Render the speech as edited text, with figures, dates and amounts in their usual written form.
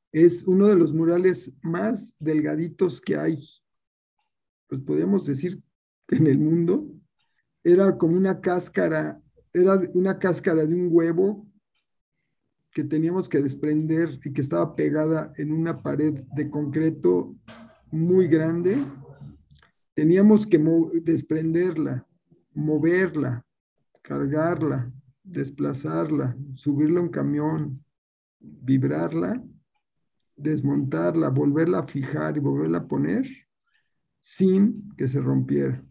Es uno de los murales más delgaditos que hay, pues podríamos decir que en el mundo. Era como una cáscara, era una cáscara de un huevo que teníamos que desprender y que estaba pegada en una pared de concreto muy grande. Teníamos que desprenderla, moverla, cargarla, desplazarla, subirla a un camión, vibrarla, desmontarla, volverla a fijar y volverla a poner sin que se rompiera.